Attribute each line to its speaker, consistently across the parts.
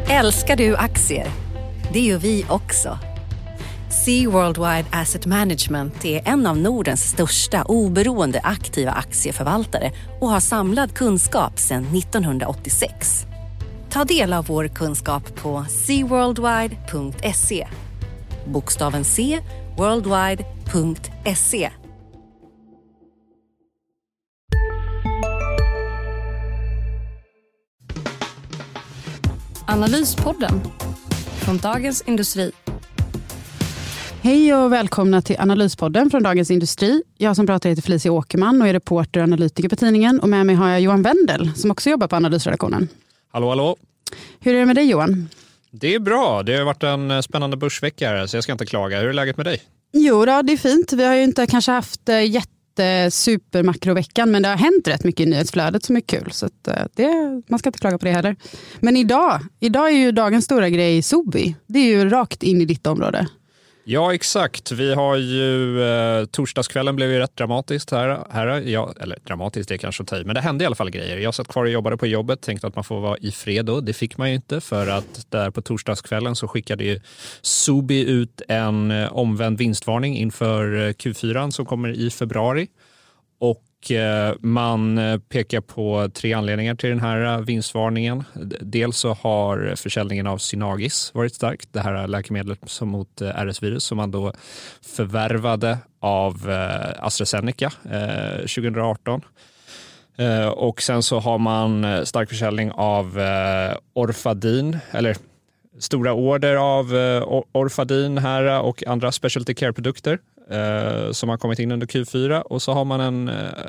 Speaker 1: Älskar du aktier? Det gör vi också. Sea Worldwide Asset Management är en av Nordens största oberoende aktiva aktieförvaltare och har samlad kunskap sedan 1986. Ta del av vår kunskap på seaworldwide.se. Bokstaven C, worldwide.se.
Speaker 2: Analyspodden från Dagens Industri.
Speaker 3: Hej och välkomna till Analyspodden från Dagens Industri. Jag som pratar heter Felicia Åkerman och är reporter och analytiker på tidningen. Och med mig har jag Johan Wendel som också jobbar på analysredaktionen.
Speaker 4: Hallå, hallå.
Speaker 3: Hur är det med dig, Johan?
Speaker 4: Det är bra. Det har varit en spännande börsvecka här, så jag ska inte klaga. Hur är läget med dig?
Speaker 3: Jo då, det är fint. Vi har ju inte kanske haft supermakroveckan, men det har hänt rätt mycket i nyhetsflödet som är kul. Så att man ska inte klaga på det heller. Men idag är ju dagens stora grej Sobi. Det är ju rakt in i ditt område.
Speaker 4: Ja, exakt. Vi har ju torsdagskvällen blev ju rätt dramatiskt här. Ja, eller dramatiskt, det är kanske att ta i, men det hände i alla fall grejer. Jag satt kvar och jobbade på jobbet, tänkte att man får vara i fred då. Det fick man ju inte, för att där på torsdagskvällen så skickade ju Sobi ut en omvänd vinstvarning inför Q4 som kommer i februari. Och man pekar på 3 anledningar till den här vinstvarningen. Dels så har försäljningen av Synagis varit starkt. Det här läkemedlet som mot RS-virus som man då förvärvade av AstraZeneca 2018. Och sen så har man stark försäljning av Orfadin, eller stora order av Orfadin här och andra specialty care-produkter som har kommit in under Q4, och så har man en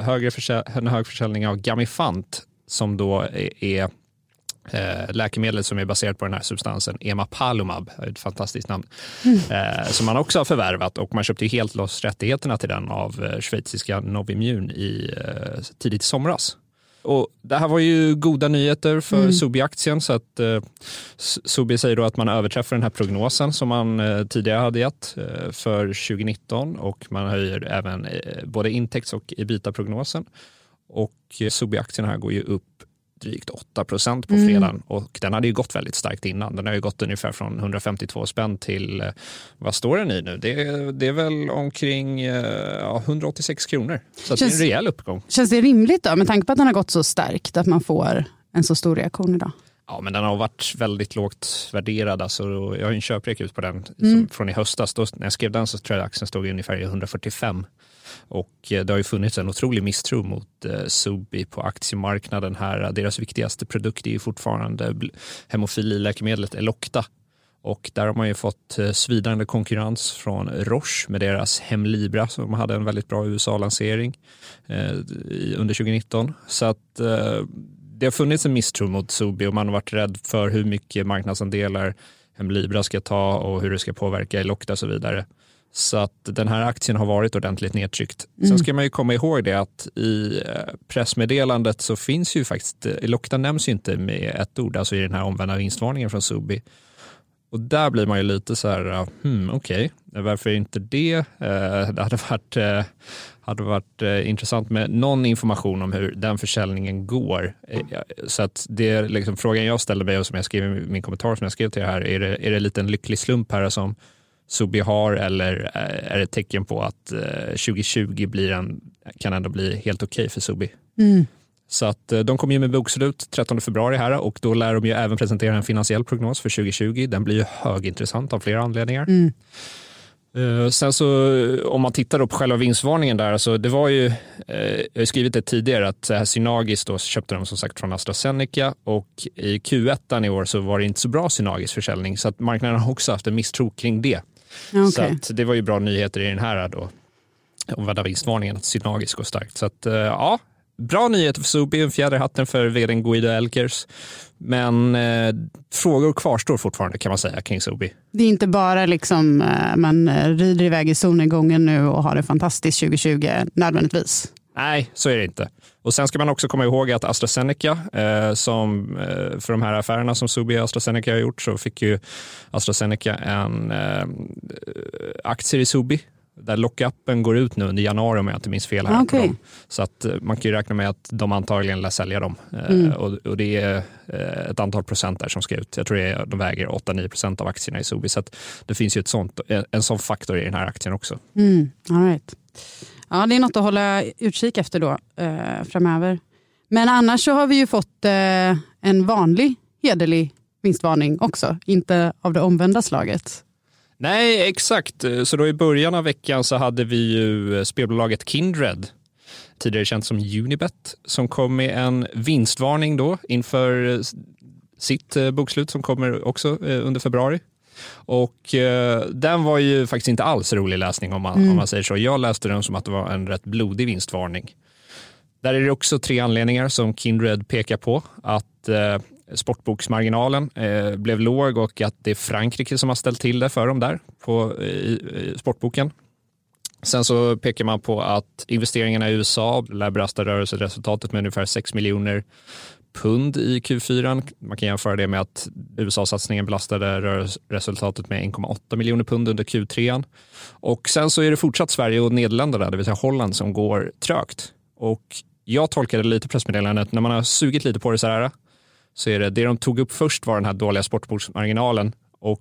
Speaker 4: hög försäljning av Gamifant som då är läkemedlet som är baserat på den här substansen Emapalumab, ett fantastiskt namn, som man också har förvärvat, och man köpte ju helt loss rättigheterna till den av schweiziska Novimmune tidigt i somras. Och det här var ju goda nyheter för Sobi-aktien, så att Sobi säger då att man överträffar den här prognosen som man tidigare hade gett för 2019, och man höjer även både intäkts- och EBITDA-prognosen. Och Sobi-aktien här går ju upp drygt 8% på fredagen, och den hade ju gått väldigt starkt innan. Den har ju gått ungefär från 152 spänn till, vad står den i nu? Det är väl omkring 186 kronor. Så det är en rejäl uppgång. Känns det rimligt då, med tanke på att den har gått så starkt, att man får en så stor reaktion idag? Ja, men den har varit väldigt lågt värderad. Alltså, jag har ju en köprek ut på den från i höstas. Då, när jag skrev den så tror jag aktien stod ungefär i 145. Och det har ju funnits en otrolig misstro mot Sobi på aktiemarknaden här. Deras viktigaste produkt är ju fortfarande hemofililäkemedlet Elocta. Och där har man ju fått svidande konkurrens från Roche med deras Hemlibra som hade en väldigt bra USA-lansering under 2019. Så att det har funnits en misstro mot Sobi, och man har varit rädd för hur mycket marknadsandelar Hemlibra ska ta och hur det ska påverka Elocta och så vidare. Så att den här aktien har varit ordentligt nedtryckt. Sen ska man ju komma ihåg det att i pressmeddelandet så finns ju faktiskt, Elocta nämns ju inte med ett ord, alltså i den här omvända vinstvarningen från Sobi. Och där blir man ju lite så här, okej, varför inte det? Det hade varit intressant med någon information om hur den försäljningen går. Så att det är liksom frågan jag ställde mig, och som jag skrev i min kommentar som jag skrev till det här, är det lite en lycklig slump här som Sobi har, eller är det ett tecken på att 2020 kan ändå bli helt okej för Sobi? Så att de kommer ju med bokslut 13 februari här, och då lär de ju även presentera en finansiell prognos för 2020. Den blir ju högintressant av flera anledningar. Sen så om man tittar då på själva vinstvarningen där, så det var ju, jag har skrivit det tidigare att Synagis då köpte de som sagt från AstraZeneca, och i Q1 i år så var det inte så bra Synagis försäljning, så att marknaden har också haft en misstro kring det. Okay. Så att det var ju bra nyheter i den här då, omvända vinstvarningen, att Synagis går starkt. Så att ja, bra nyheter för Sobi, en fjäder i hatten för vdn Guido Elkers. Men frågor kvarstår fortfarande, kan man säga, kring Sobi. Det är inte bara liksom man rider iväg i solnedgången nu och har det fantastiskt 2020 nödvändigtvis. Nej, så är det inte. Och sen ska man också komma ihåg att AstraZeneca, för de här affärerna som Sobi och AstraZeneca har gjort, så fick ju AstraZeneca en aktier i Sobi Där lockupen går ut nu under januari om jag inte minns fel här.
Speaker 3: Okay.
Speaker 4: Så att man kan ju räkna med att de antagligen lär sälja dem. Och det är ett antal procent där som ska ut. Jag tror de väger 8-9% av aktierna i Sobi. Så att det finns ju en sån faktor i den här aktien också.
Speaker 3: All right. Ja, det är något att hålla utkik efter då framöver. Men annars så har vi ju fått en vanlig hederlig vinstvarning också. Inte av det omvända slaget.
Speaker 4: Nej, exakt. Så då i början av veckan så hade vi ju spelbolaget Kindred, tidigare känt som Unibet, som kom med en vinstvarning då inför sitt bokslut som kommer också under februari. Och den var ju faktiskt inte alls rolig läsning om man säger så. Jag läste den som att det var en rätt blodig vinstvarning. Där är det också 3 anledningar som Kindred pekar på. Att sportboksmarginalen blev låg och att det är Frankrike som har ställt till det för dem där i sportboken. Sen så pekar man på att investeringarna i USA lär belasta rörelseresultatet med ungefär 6 miljoner pund i Q4. Man kan jämföra det med att USA-satsningen belastade rörelseresultatet med 1,8 miljoner pund under Q3. Och sen så är det fortsatt Sverige och Nederländerna, det vill säga Holland, som går trögt. Och jag tolkade lite pressmeddelandet, när man har sugit lite på det så här, så är det de tog upp först var den här dåliga sportboksmarginalen och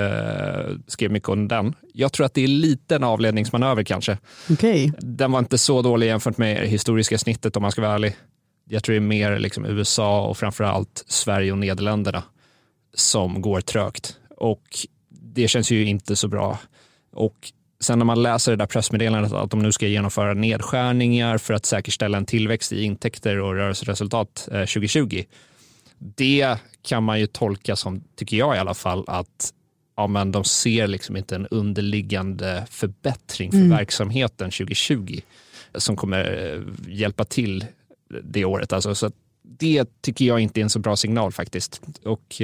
Speaker 4: skrev mycket om den. Jag tror att det är lite en avledningsmanöver kanske.
Speaker 3: Okay.
Speaker 4: Den var inte så dålig jämfört med det historiska snittet om man ska vara ärlig. Jag tror det är mer liksom USA och framförallt Sverige och Nederländerna som går trögt. Och det känns ju inte så bra. Och sen när man läser det där pressmeddelandet att de nu ska genomföra nedskärningar för att säkerställa en tillväxt i intäkter och rörelseresultat 2020. Det kan man ju tolka som, tycker jag i alla fall, att men de ser liksom inte en underliggande förbättring för verksamheten 2020 som kommer hjälpa till det året. Alltså, så det tycker jag inte är en så bra signal faktiskt. Och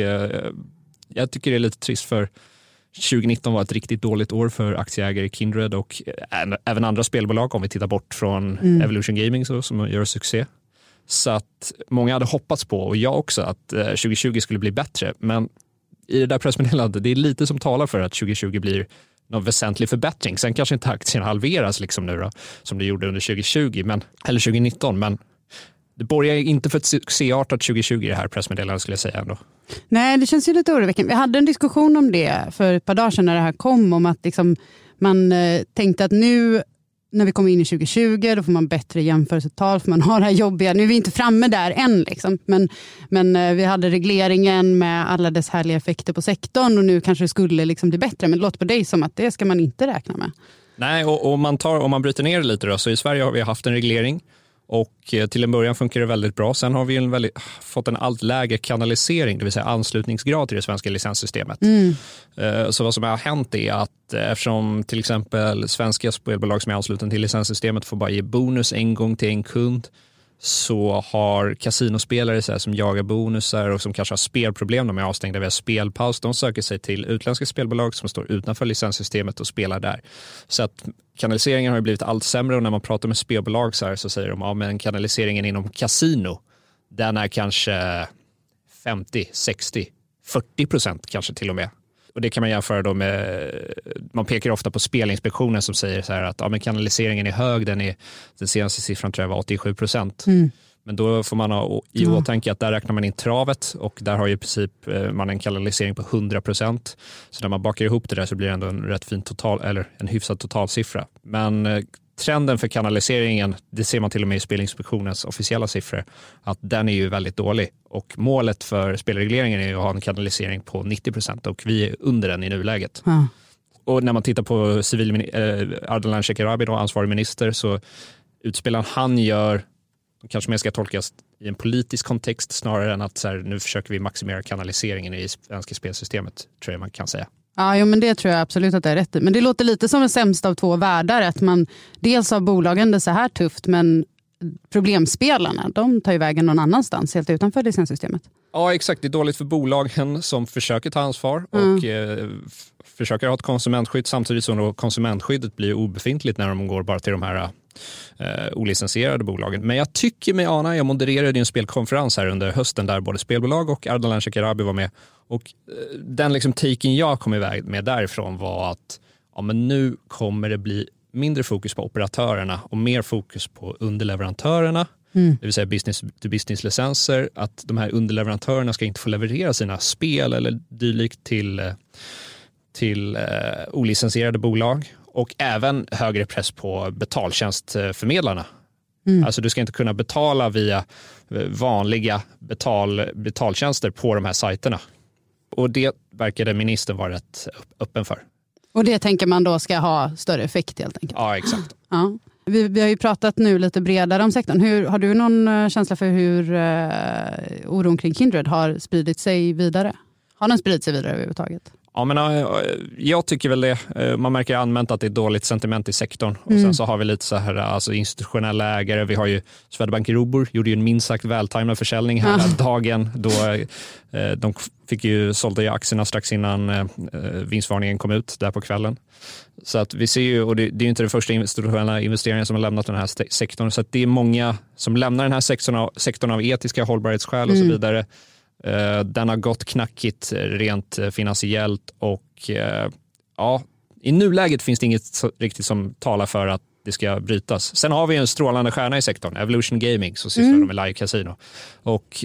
Speaker 4: jag tycker det är lite trist, för 2019 var ett riktigt dåligt år för aktieägare i Kindred och även andra spelbolag, om vi tittar bort från Evolution Gaming som gör succé. Så att många hade hoppats på, och jag också, att 2020 skulle bli bättre. Men i det där pressmeddelandet, det är lite som talar för att 2020 blir någon väsentlig förbättring. Sen kanske inte aktien halveras liksom nu då, som det gjorde under 2020 eller 2019, men det borgar inte för ett succéartat 2020 det här pressmeddelandet, skulle jag säga ändå. Nej,
Speaker 3: det känns ju lite oroväckande. Vi hade en diskussion om det för ett par dagar sedan när det här kom, om att liksom man tänkte att nu när vi kommer in i 2020 då får man bättre jämförelsetal, för man har det här jobbiga. Nu är vi inte framme där än liksom, men vi hade regleringen med alla dess härliga effekter på sektorn och nu kanske det skulle liksom bli bättre, men det låter på dig som att det ska man inte räkna med.
Speaker 4: Nej, och om man bryter ner det lite då, så i Sverige har vi haft en reglering och till en början funkar det väldigt bra. Sen har vi fått en allt lägre kanalisering, det vill säga anslutningsgrad till det svenska licenssystemet. Så vad som har hänt är att eftersom till exempel svenska spelbolag som är ansluten till licenssystemet får bara ge bonus en gång till en kund, så har kasinospelare så här, som jagar bonusar och som kanske har spelproblem, de är avstängda via spelpaus, de söker sig till utländska spelbolag som står utanför licenssystemet och spelar där. Så att kanaliseringen har blivit allt sämre, och när man pratar med spelbolag så säger de men kanaliseringen inom kasino, den är kanske 50, 60, 40% kanske till och med. Och det kan man jämföra då med, man pekar ofta på Spelinspektionen som säger så här att men kanaliseringen är hög, den senaste siffran tror jag var 87%. Men då får man ha i åtanke att där räknar man in travet, och där har ju i princip man en kanalisering på 100%. Så när man bakar ihop det där så blir det ändå en rätt fin eller en hyfsad totalsiffra. Men trenden för kanaliseringen, det ser man till och med i Spelinspektionens officiella siffror, att den är ju väldigt dålig. Och målet för spelregleringen är ju att ha en kanalisering på 90%, och vi är under den i nuläget. Och när man tittar på Ardalan Shekarabi, då, ansvarig minister, så utspelen han gör kanske mer ska tolkas i en politisk kontext snarare än att så här, nu försöker vi maximera kanaliseringen i svenska spelsystemet, tror jag man kan säga.
Speaker 3: Ja, men det tror jag absolut att det är rätt i. Men det låter lite som en sämsta av två världar, att man dels har bolagen det så här tufft, men problemspelarna, de tar ju vägen någon annanstans helt utanför licenssystemet. Ja,
Speaker 4: exakt. Det är dåligt för bolagen som försöker ta ansvar och försöker ha ett konsumentskydd, samtidigt som konsumentskyddet blir obefintligt när de går bara till de här olicensierade bolagen. Men jag tycker mig ana, jag modererade en spelkonferens här under hösten där både spelbolag och Ardalan Shekarabi var med, och den liksom taken jag kom iväg med därifrån var att men nu kommer det bli mindre fokus på operatörerna och mer fokus på underleverantörerna. Det vill säga business-to-business-licenser, att de här underleverantörerna ska inte få leverera sina spel eller dylikt till olicensierade bolag, och även högre press på betaltjänstförmedlarna. Alltså du ska inte kunna betala via vanliga betaltjänster på de här sajterna. Och det verkade ministern vara rätt öppen för.
Speaker 3: Och det tänker man då ska ha större effekt helt enkelt?
Speaker 4: Ja, exakt.
Speaker 3: Ja. Vi har ju pratat nu lite bredare om sektorn. Har du någon känsla för hur oron kring Kindred har spridit sig vidare? Har den spridit sig vidare överhuvudtaget?
Speaker 4: Ja, men jag tycker väl det. Man märker använt att det är dåligt sentiment i sektorn. Och sen så har vi lite så här, alltså institutionella ägare. Vi har ju Swedbank Robur, gjorde ju en minst sagt vältajmad försäljning här dagen. Då de fick ju sålda ju aktierna strax innan vinstvarningen kom ut där på kvällen. Så att vi ser ju, och det är ju inte den första institutionella investeringen som har lämnat den här sektorn. Så att det är många som lämnar den här sektorn av etiska hållbarhetsskäl och så vidare. Den har gått knackigt rent finansiellt, och i nuläget finns det inget riktigt som talar för att det ska brytas. Sen har vi en strålande stjärna i sektorn, Evolution Gaming, så sysslar de med live casino. Och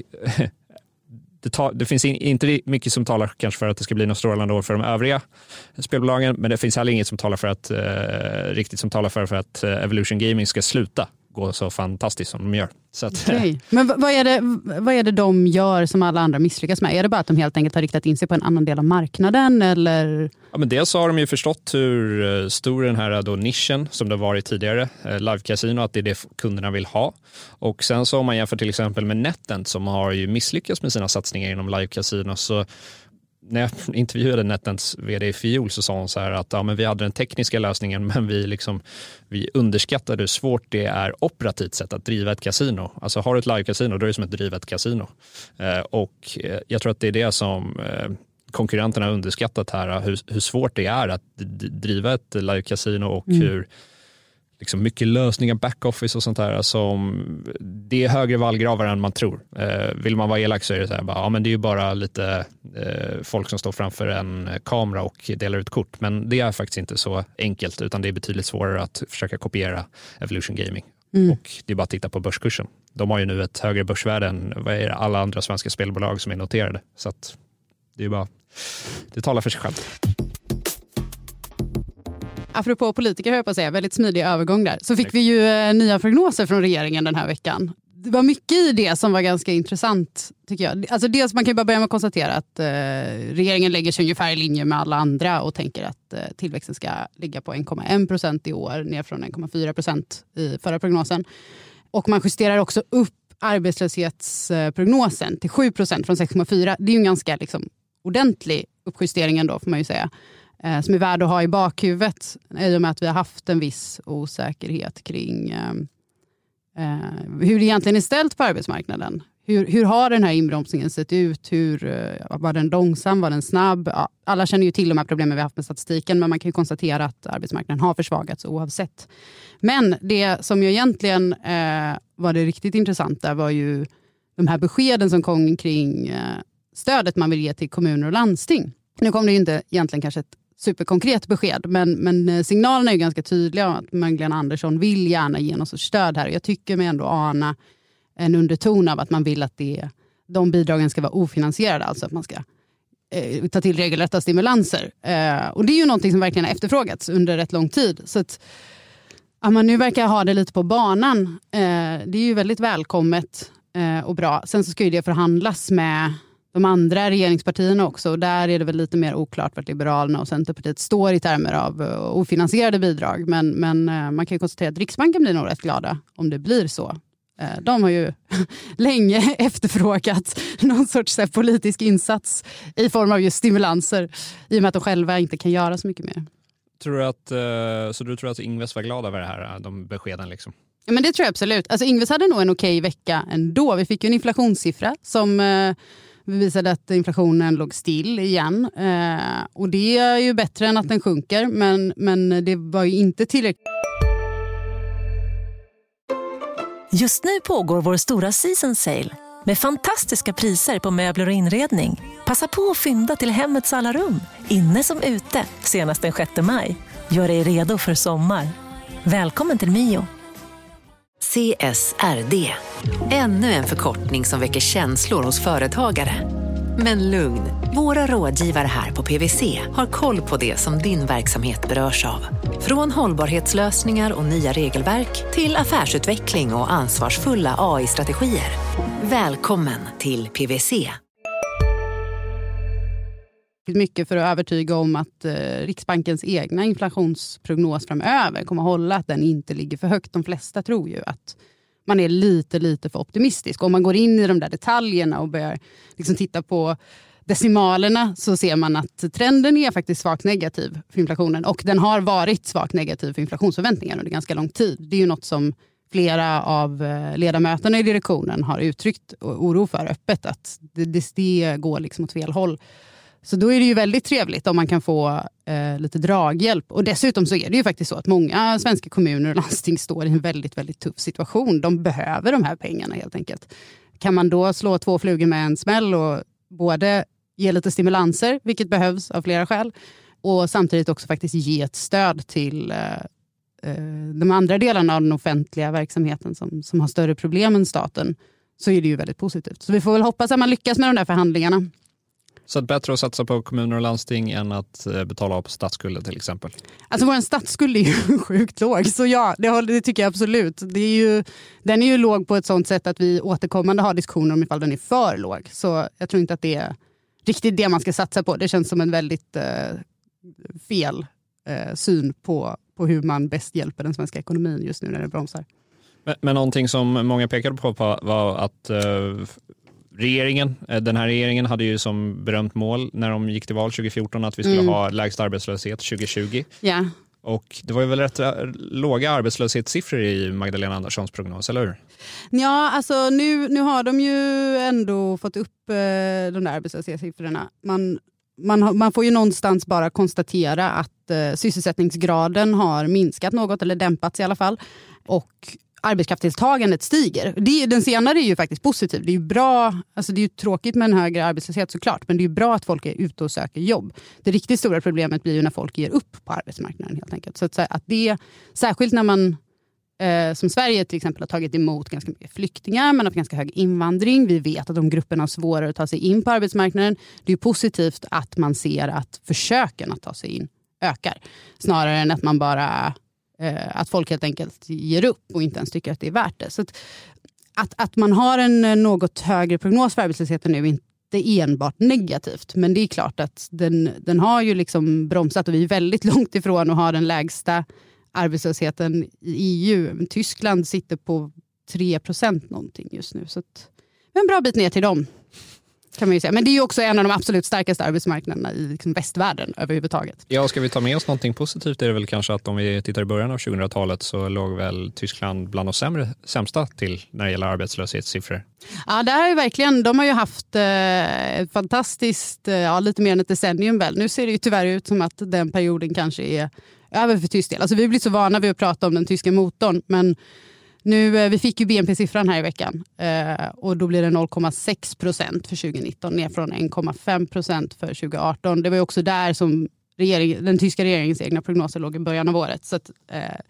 Speaker 4: det finns inte mycket som talar kanske för att det ska bli något strålande år för de övriga spelbolagen, men det finns heller inget som talar för att riktigt som talar för att Evolution Gaming ska sluta gå så fantastiskt som de gör. Så att,
Speaker 3: okay. Men vad är det de gör som alla andra misslyckas med? Är det bara att de helt enkelt har riktat in sig på en annan del av marknaden? Eller?
Speaker 4: Ja, men dels har de ju förstått hur stor den här då nischen som det varit tidigare, live casino, att det är det kunderna vill ha. Och sen så om man jämför till exempel med NetEnt som har ju misslyckats med sina satsningar inom live casino, så när jag intervjuade NetEnts vd i fjol så sa hon så här att men vi hade den tekniska lösningen, men vi underskattade hur svårt det är operativt sett att driva ett kasino. Alltså har du ett live-kasino, då är det som att driva ett kasino. Och jag tror att det är det som konkurrenterna har underskattat här, hur svårt det är att driva ett live-kasino och hur liksom mycket lösningar, backoffice och sånt där, som det är högre vallgravar än man tror. Vill man vara elak så är det så här, men det är ju bara lite folk som står framför en kamera och delar ut kort, men det är faktiskt inte så enkelt, utan det är betydligt svårare att försöka kopiera Evolution Gaming. Och det är bara att titta på börskursen. De har ju nu ett högre börsvärde än alla andra svenska spelbolag som är noterade, så att det är bara, det talar för sig själv.
Speaker 3: Apropå politiker, hör jag på att säga, väldigt smidig övergång där. Så fick vi ju nya prognoser från regeringen den här veckan. Det var mycket i det som var ganska intressant, tycker jag. Alltså dels, man kan ju bara börja med att konstatera att regeringen lägger sig ungefär i linje med alla andra och tänker att tillväxten ska ligga på 1,1% i år, ner från 1,4% i förra prognosen. Och man justerar också upp arbetslöshetsprognosen till 7% från 6,4%. Det är ju en ganska ordentlig uppjustering ändå, får man ju säga. Som är värd att ha i bakhuvudet, i och med att vi har haft en viss osäkerhet kring hur det egentligen är ställt på arbetsmarknaden. Hur har den här inbromsningen sett ut? Var den långsam? Var den snabb? Ja, alla känner ju till de här problemen vi har haft med statistiken, men man kan ju konstatera att arbetsmarknaden har försvagats oavsett. Men det som ju egentligen var det riktigt intressanta var ju de här beskeden som kom kring stödet man vill ge till kommuner och landsting. Nu kom det ju inte egentligen kanske ett superkonkret besked, men signalerna är ju ganska tydliga att Magdalena Andersson vill gärna ge något stöd här. Jag tycker mig ändå ana en underton av att man vill att de bidragen ska vara ofinansierade, alltså att man ska ta till regelrätta stimulanser. Och det är ju någonting som verkligen har efterfrågats under rätt lång tid. Så att man nu verkar ha det lite på banan. Det är ju väldigt välkommet och bra. Sen så ska ju det förhandlas med de andra regeringspartierna också. Och där är det väl lite mer oklart vart Liberalerna och Centerpartiet står i termer av ofinansierade bidrag. Men man kan ju konstatera att Riksbanken blir nog rätt glada om det blir så. De har ju länge efterfrågat någon sorts politisk insats i form av just stimulanser, i och med att de själva inte kan göra så mycket mer.
Speaker 4: Så du tror att Ingves var glad över det här, de beskeden liksom?
Speaker 3: Ja, men det tror jag absolut. Alltså Ingves hade nog en okej vecka ändå. Vi fick ju en inflationssiffra som visade att inflationen låg still igen. Och det är ju bättre än att den sjunker, men det var ju inte tillräckligt.
Speaker 5: Just nu pågår vår stora season sale med fantastiska priser på möbler och inredning. Passa på att fynda till hemmets alla rum, inne som ute, senast den 6 maj. Gör dig redo för sommar. Välkommen till Mio.
Speaker 1: CSRD. Ännu en förkortning som väcker känslor hos företagare. Men lugn, våra rådgivare här på PwC har koll på det som din verksamhet berörs av. Från hållbarhetslösningar och nya regelverk till affärsutveckling och ansvarsfulla AI-strategier. Välkommen till PwC.
Speaker 3: Mycket för att övertyga om att Riksbankens egna inflationsprognos framöver kommer att hålla, att den inte ligger för högt. De flesta tror ju att man är lite för optimistisk. Om man går in i de där detaljerna och börjar liksom titta på decimalerna så ser man att trenden är faktiskt svagt negativ för inflationen. Och den har varit svagt negativ för inflationsförväntningar under ganska lång tid. Det är ju något som flera av ledamöterna i direktionen har uttryckt oro för öppet, att det går liksom åt fel håll. Så då är det ju väldigt trevligt om man kan få lite draghjälp. Och dessutom så är det ju faktiskt så att många svenska kommuner och landsting står i en väldigt, väldigt tuff situation. De behöver de här pengarna helt enkelt. Kan man då slå 2 flugor med en smäll och både ge lite stimulanser, vilket behövs av flera skäl, och samtidigt också faktiskt ge ett stöd till de andra delarna av den offentliga verksamheten som har större problem än staten, så är det ju väldigt positivt. Så vi får väl hoppas att man lyckas med de där förhandlingarna.
Speaker 4: Så att bättre att satsa på kommuner och landsting än att betala av på statsskulden till exempel?
Speaker 3: Alltså vår statsskuld är ju sjukt låg. Så ja, det tycker jag absolut. Den är ju låg på ett sånt sätt att vi återkommande har diskussioner om ifall den är för låg. Så jag tror inte att det är riktigt det man ska satsa på. Det känns som en väldigt fel syn på hur man bäst hjälper den svenska ekonomin just nu när det bromsar.
Speaker 4: Men någonting som många pekade på var att den här regeringen hade ju som berömt mål när de gick till val 2014 att vi skulle ha lägst arbetslöshet 2020.
Speaker 3: Ja.
Speaker 4: Och det var ju väl rätt låga arbetslöshetssiffror i Magdalena Anderssons prognos, eller hur?
Speaker 3: Ja, alltså nu har de ju ändå fått upp de där arbetslöshetssiffrorna. Man får ju någonstans bara konstatera att sysselsättningsgraden har minskat något, eller dämpats i alla fall. Och arbetskraftsdeltagandet stiger. Den senare är ju faktiskt positiv. Det är ju bra, alltså det är ju tråkigt med en högre arbetslöshet såklart, men det är ju bra att folk är ute och söker jobb. Det riktigt stora problemet blir ju när folk ger upp på arbetsmarknaden helt enkelt. Så att det, särskilt när man som Sverige till exempel har tagit emot ganska mycket flyktingar, man har ganska hög invandring. Vi vet att de grupperna har svårare att ta sig in på arbetsmarknaden. Det är ju positivt att man ser att försöken att ta sig in ökar. Snarare än att man bara att folk helt enkelt ger upp och inte ens tycker att det är värt det. Så att man har en något högre prognos för arbetslösheten nu är inte enbart negativt. Men det är klart att den har ju liksom bromsat och vi är väldigt långt ifrån att ha den lägsta arbetslösheten i EU. Tyskland sitter på 3% någonting just nu. Så en bra bit ner till dem kan man ju säga. Men det är ju också en av de absolut starkaste arbetsmarknaderna i liksom västvärlden överhuvudtaget.
Speaker 4: Ja, ska vi ta med oss någonting positivt är det väl kanske att om vi tittar i början av 2000-talet så låg väl Tyskland bland de sämsta till när det gäller arbetslöshetssiffror. Ja,
Speaker 3: det är ju verkligen, de har ju haft ett fantastiskt, lite mer än ett decennium väl. Nu ser det ju tyvärr ut som att den perioden kanske är över för tysk del. Alltså vi blir så vana vid att prata om den tyska motorn, men nu, vi fick ju BNP-siffran här i veckan och då blir det 0,6% för 2019 ner från 1,5% för 2018. Det var ju också där som den tyska regeringens egna prognoser låg i början av året. Så att,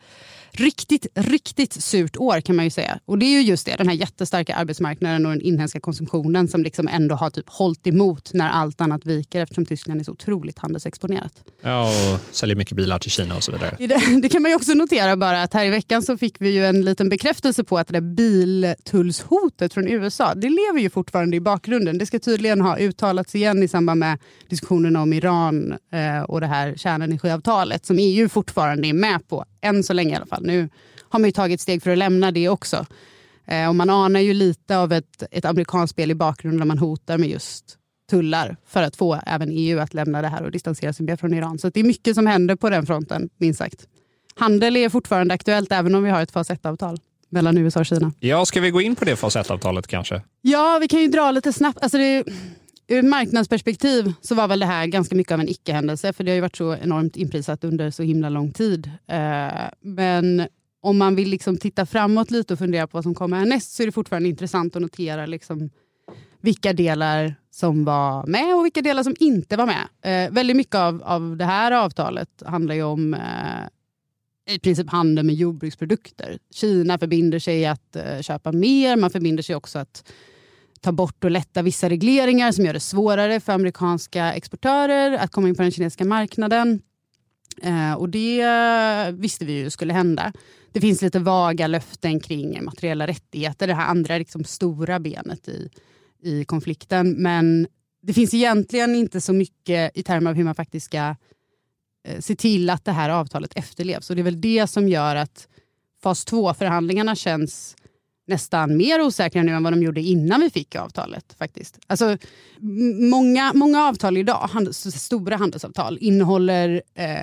Speaker 3: riktigt surt år kan man ju säga. Och det är ju just det, den här jättestarka arbetsmarknaden och den inhemska konsumtionen som liksom ändå har typ hållit emot när allt annat viker eftersom Tyskland är så otroligt handelsexponerat.
Speaker 4: Ja, och säljer mycket bilar till Kina och så vidare.
Speaker 3: Det kan man ju också notera bara att här i veckan så fick vi ju en liten bekräftelse på att det där biltullshotet från USA, det lever ju fortfarande i bakgrunden. Det ska tydligen ha uttalats igen i samband med diskussionerna om Iran och det här kärnenergiavtalet som EU fortfarande är med på. Än så länge i alla fall. Nu har man ju tagit steg för att lämna det också. Och man anar ju lite av ett amerikanskt spel i bakgrunden där man hotar med just tullar för att få även EU att lämna det här och distansera sig mer från Iran. Så det är mycket som händer på den fronten, minst sagt. Handel är fortfarande aktuellt även om vi har ett fas 1-avtal mellan USA och Kina.
Speaker 4: Ja, ska vi gå in på det fas 1-avtalet kanske?
Speaker 3: Ja, vi kan ju dra lite snabbt. Alltså ur marknadsperspektiv så var väl det här ganska mycket av en icke-händelse för det har ju varit så enormt inprisat under så himla lång tid. Men om man vill liksom titta framåt lite och fundera på vad som kommer härnäst så är det fortfarande intressant att notera liksom vilka delar som var med och vilka delar som inte var med. Väldigt mycket av det här avtalet handlar ju om i princip handel med jordbruksprodukter. Kina förbinder sig att köpa mer. Man förbinder sig också att ta bort och lätta vissa regleringar som gör det svårare för amerikanska exportörer att komma in på den kinesiska marknaden. Och det visste vi ju skulle hända. Det finns lite vaga löften kring materiella rättigheter. Det här andra liksom stora benet i konflikten. Men det finns egentligen inte så mycket i termer av hur man faktiskt ska se till att det här avtalet efterlevs. Och det är väl det som gör att fas 2-förhandlingarna känns nästan mer osäkra nu än vad de gjorde innan vi fick avtalet faktiskt. Alltså, många avtal idag, stora handelsavtal, innehåller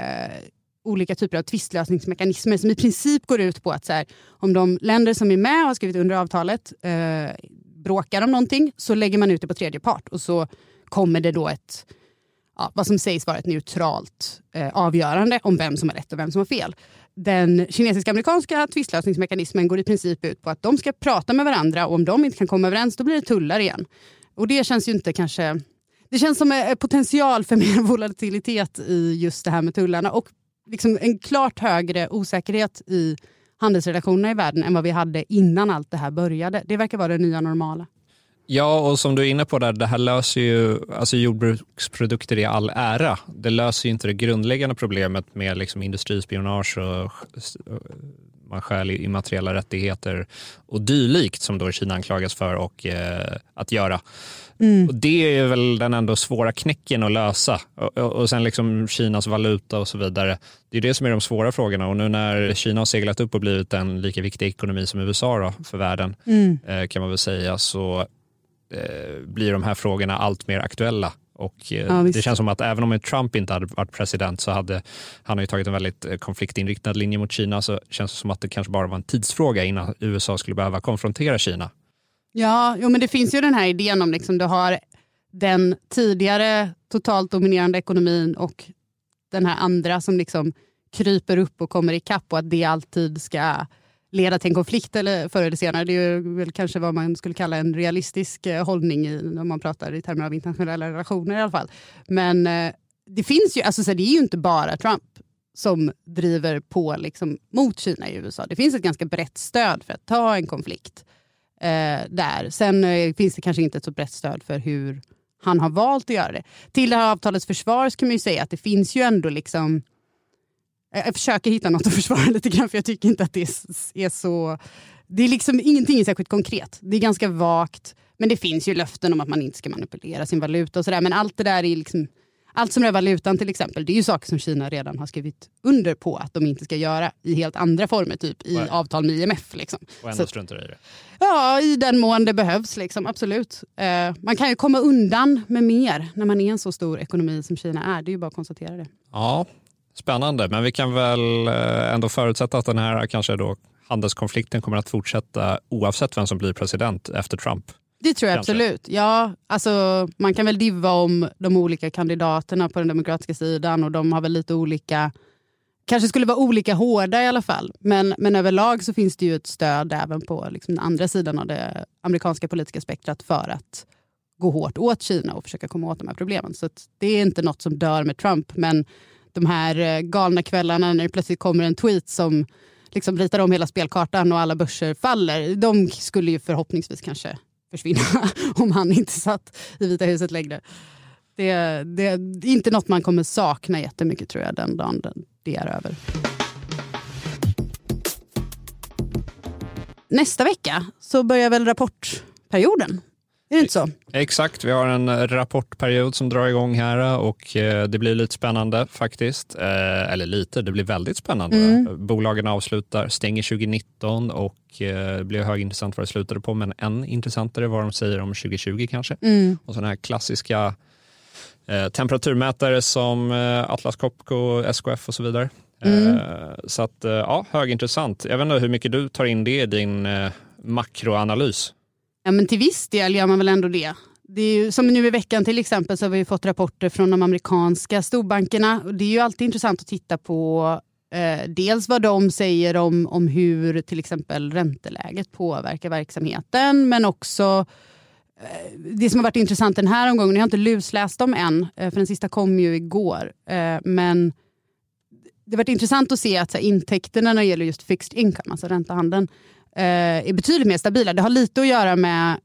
Speaker 3: olika typer av tvistlösningsmekanismer som i princip går ut på att så här, om de länder som är med och har skrivit under avtalet bråkar om någonting, så lägger man ut det på tredje part och så kommer det då ett, vad som sägs vara ett neutralt avgörande om vem som har rätt och vem som har fel. Den kinesiska-amerikanska tvistlösningsmekanismen går i princip ut på att de ska prata med varandra, och om de inte kan komma överens då blir det tullar igen. Och det känns ju inte kanske... Det känns som potential för mer volatilitet i just det här med tullarna, och liksom en klart högre osäkerhet i handelsrelationerna i världen än vad vi hade innan allt det här började. Det verkar vara det nya normala.
Speaker 4: Ja, och som du är inne på där, det här löser ju, alltså jordbruksprodukter i all ära. Det löser ju inte det grundläggande problemet med liksom industrispionage och man stjäl immateriella rättigheter och dylikt som då Kina anklagas för och att göra. Och det är väl den ändå svåra knäcken att lösa. Och sen liksom Kinas valuta och så vidare. Det är det som är de svåra frågorna. Och nu när Kina har seglat upp och blivit en lika viktig ekonomi som USA då, för världen, kan man väl säga, så blir de här frågorna allt mer aktuella. Och det känns som att även om Trump inte hade varit president så hade han ju tagit en väldigt konfliktinriktad linje mot Kina, så känns det som att det kanske bara var en tidsfråga innan USA skulle behöva konfrontera Kina.
Speaker 3: Ja, men det finns ju den här idén om liksom du har den tidigare totalt dominerande ekonomin och den här andra som liksom kryper upp och kommer ikapp, och att det alltid ska leda till en konflikt eller förr eller senare. Det är väl kanske vad man skulle kalla en realistisk hållning när man pratar i termer av internationella relationer i alla fall. Men det finns ju, alltså så det är ju inte bara Trump som driver på liksom mot Kina i USA. Det finns ett ganska brett stöd för att ta en konflikt där. Sen finns det kanske inte ett så brett stöd för hur han har valt att göra det. Till det här avtalets försvar kan man ju säga att det finns ju ändå liksom... Jag försöker hitta något att försvara lite grann, för jag tycker inte att det är så... Det är liksom ingenting är särskilt konkret. Det är ganska vagt, men det finns ju löften om att man inte ska manipulera sin valuta och sådär. Men allt det där är liksom... Allt som rör valutan till exempel, det är ju saker som Kina redan har skrivit under på att de inte ska göra i helt andra former, typ i avtal med IMF. Liksom.
Speaker 4: Och ändå struntar i det?
Speaker 3: Ja, i den mån det behövs, liksom, absolut. Man kan ju komma undan med mer när man är en så stor ekonomi som Kina är. Det är ju bara att konstatera det.
Speaker 4: Ja, spännande. Men vi kan väl ändå förutsätta att den här kanske då handelskonflikten kommer att fortsätta oavsett vem som blir president efter Trump.
Speaker 3: Det tror jag absolut. Ja, alltså, man kan väl diva om de olika kandidaterna på den demokratiska sidan, och de har väl lite olika, kanske skulle vara olika hårda i alla fall. Men överlag så finns det ju ett stöd även på liksom den andra sidan av det amerikanska politiska spektrat för att gå hårt åt Kina och försöka komma åt de här problemen. Så att det är inte något som dör med Trump, men de här galna kvällarna när det plötsligt kommer en tweet som liksom ritar om hela spelkartan och alla börser faller, de skulle ju förhoppningsvis kanske försvinna om han inte satt i Vita huset längre. Det är inte något man kommer sakna jättemycket, tror jag, den dagen det är över. Nästa vecka så börjar väl rapportperioden. Är det inte så?
Speaker 4: Exakt, vi har en rapportperiod som drar igång här och det blir lite spännande faktiskt. Eller lite, det blir väldigt spännande. Bolagen stänger 2019 och det blir högintressant vad det slutade på, men än intressantare vad de säger om 2020 kanske. Och sådana här klassiska temperaturmätare som Atlas Copco, SKF och så vidare. Så att ja, högintressant. Jag vet inte hur mycket du tar in det i din makroanalys.
Speaker 3: Ja, men till viss del gör man väl ändå det. Det är ju, som nu i veckan till exempel, så har vi fått rapporter från de amerikanska storbankerna. Och det är ju alltid intressant att titta på dels vad de säger om hur till exempel ränteläget påverkar verksamheten. Men också det som har varit intressant den här omgången, jag har inte lusläst dem än, för den sista kom ju igår. Men det har varit intressant att se att så här, intäkterna när det gäller just fixed income, alltså räntehandeln, är betydligt mer stabila. Det har lite att göra med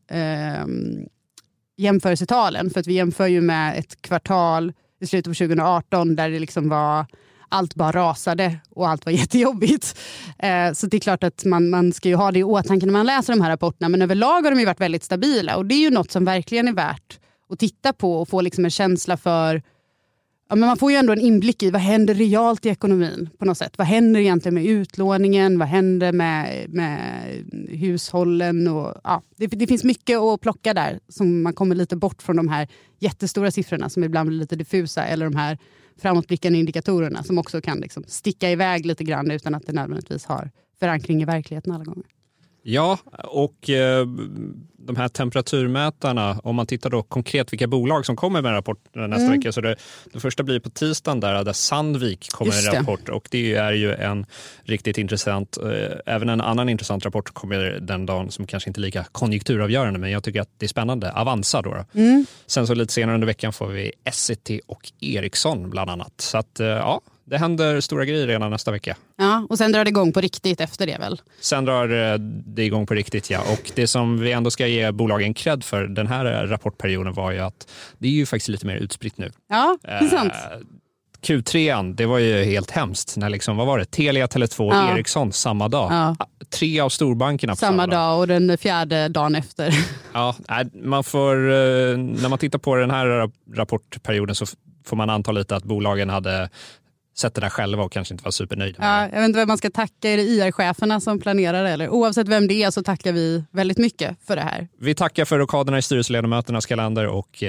Speaker 3: jämförelsetalen, för att vi jämför ju med ett kvartal i slutet av 2018 där det liksom var allt bara rasade och allt var jättejobbigt. Så det är klart att man ska ju ha det i åtanke när man läser de här rapporterna, men överlag har de ju varit väldigt stabila, och det är ju något som verkligen är värt att titta på och få liksom en känsla för. Ja, men man får ju ändå en inblick i vad händer realt i ekonomin på något sätt. Vad händer egentligen med utlåningen? Vad händer med hushållen? Och, ja, det finns mycket att plocka där som man kommer lite bort från de här jättestora siffrorna som ibland blir lite diffusa, eller de här framåtblickande indikatorerna som också kan liksom sticka iväg lite grann utan att det nödvändigtvis har förankring i verkligheten alla gånger.
Speaker 4: Ja, och de här temperaturmätarna, om man tittar då konkret vilka bolag som kommer med en rapport nästa vecka, så det första blir på tisdagen där Sandvik kommer med en rapport, och det är ju en riktigt intressant, även en annan intressant rapport kommer den dagen som kanske inte är lika konjunkturavgörande, men jag tycker att det är spännande. Avanza då. Sen så lite senare under veckan får vi SCT och Ericsson bland annat. Så att ja, det händer stora grejer redan nästa vecka.
Speaker 3: Ja, och sen drar det igång på riktigt efter det väl?
Speaker 4: Sen drar det igång på riktigt, ja. Och det som vi ändå ska ge bolagen cred för den här rapportperioden var ju att det är ju faktiskt lite mer utspritt nu.
Speaker 3: Ja, det är sant.
Speaker 4: Q3, det var ju helt hemskt. När liksom, vad var det? Telia, Tele2 och Ericsson samma dag. Ja. 3 av storbankerna på
Speaker 3: samma dag och den 4:e dagen efter.
Speaker 4: Ja, man får, när man tittar på den här rapportperioden så får man anta lite att bolagen hade sett det där själva och kanske inte var supernöjda.
Speaker 3: Ja, jag vet inte vem man ska tacka. Är det IR-cheferna som planerar eller? Oavsett vem det är så tackar vi väldigt mycket för det här.
Speaker 4: Vi tackar för rockaderna i styrelseledamöternas kalender och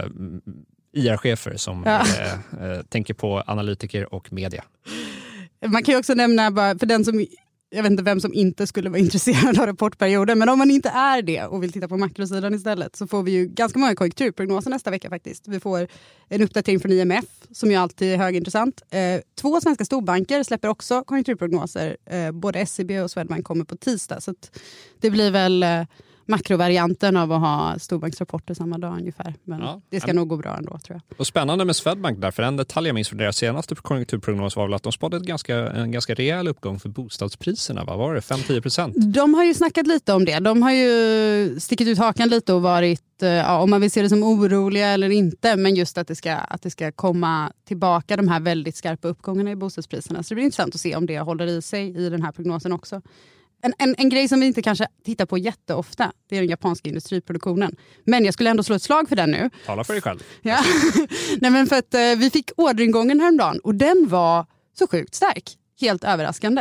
Speaker 4: IR-chefer som tänker på analytiker och media.
Speaker 3: Man kan ju också nämna, bara för den som, jag vet inte vem som inte skulle vara intresserad av rapportperioden, men om man inte är det och vill titta på makrosidan istället, så får vi ju ganska många konjunkturprognoser nästa vecka faktiskt. Vi får en uppdatering från IMF som ju alltid är högintressant. 2 svenska storbanker släpper också konjunkturprognoser. Både SEB och Swedbank kommer på tisdag, så att det blir väl makrovarianten av att ha storbanksrapporter samma dag ungefär. Men det ska nog gå bra ändå, tror jag.
Speaker 4: Och spännande med Swedbank därför en detalj jag minns från deras senaste konjunkturprognos var väl att de spådde en ganska rejäl uppgång för bostadspriserna. Vad var det? 5-10%?
Speaker 3: De har ju snackat lite om det. De har ju stickit ut hakan lite och varit, om man vill se det som oroliga eller inte, men just att det ska komma tillbaka de här väldigt skarpa uppgångarna i bostadspriserna. Så det blir intressant att se om det håller i sig i den här prognosen också. En grej som vi inte kanske tittar på jätteofta, det är den japanska industriproduktionen. Men jag skulle ändå slå ett slag för den nu.
Speaker 4: Tala för dig själv.
Speaker 3: Ja. Nej, men för att vi fick orderingången häromdagen och den var så sjukt stark. Helt överraskande.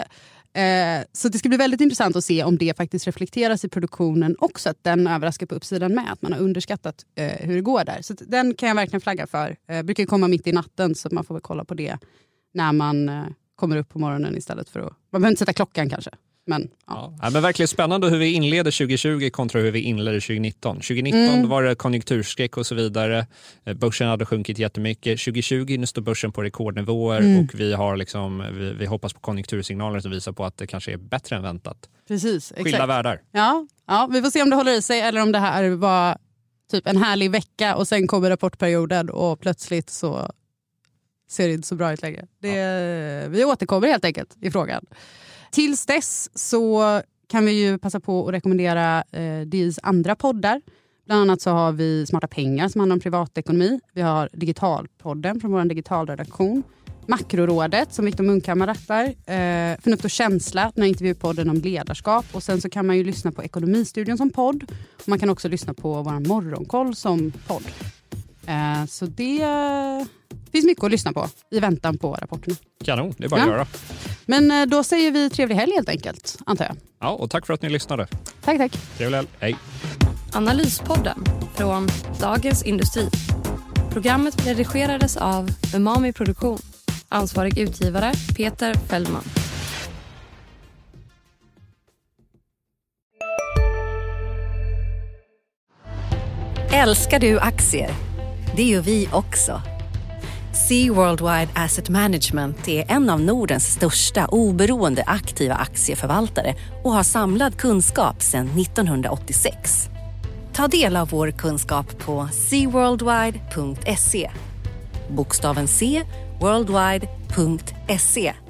Speaker 3: Så det ska bli väldigt intressant att se om det faktiskt reflekteras i produktionen också. Att den överraskar på uppsidan med. Att man har underskattat hur det går där. Så den kan jag verkligen flagga för. Brukar komma mitt i natten så man får väl kolla på det när man kommer upp på morgonen istället för att... Man behöver inte sätta klockan kanske. Men
Speaker 4: verkligen spännande hur vi inleder 2020 kontra hur vi inleder 2019. 2019 var det konjunkturskräck och så vidare. Börsen hade sjunkit jättemycket. 2020 nu står börsen på rekordnivåer och vi har liksom, vi hoppas på konjunktursignaler som visar på att det kanske är bättre än väntat.
Speaker 3: Precis, exakt.
Speaker 4: Skilda världar.
Speaker 3: Ja, vi får se om det håller i sig eller om det här var typ en härlig vecka och sen kommer rapportperioden och plötsligt så ser det inte så bra ut längre. Vi återkommer helt enkelt i frågan. Tills dess så kan vi ju passa på att rekommendera DIs andra poddar. Bland annat så har vi Smarta pengar som handlar om privatekonomi. Vi har Digitalpodden från vår digitalredaktion. Makrorådet som Victor Munkhammar rattar. Förnuft och känsla, den här intervjupodden om ledarskap. Och sen så kan man ju lyssna på Ekonomistudion som podd. Och man kan också lyssna på vår morgonkoll som podd. Så det finns mycket att lyssna på i väntan på rapporterna.
Speaker 4: Kanon, det är bara att göra.
Speaker 3: Men då säger vi trevlig helg helt enkelt, antar jag.
Speaker 4: Ja, och tack för att ni lyssnade.
Speaker 3: Tack.
Speaker 4: Trevlig helg. Hej.
Speaker 2: Analyspodden från Dagens Industri. Programmet redigerades av Umami Produktion. Ansvarig utgivare Peter Fällman.
Speaker 1: Älskar du aktier? Det gör vi också. Sea Worldwide Asset Management är en av Nordens största oberoende aktiva aktieförvaltare och har samlad kunskap sedan 1986. Ta del av vår kunskap på seaworldwide.se. Bokstaven C, worldwide.se. Se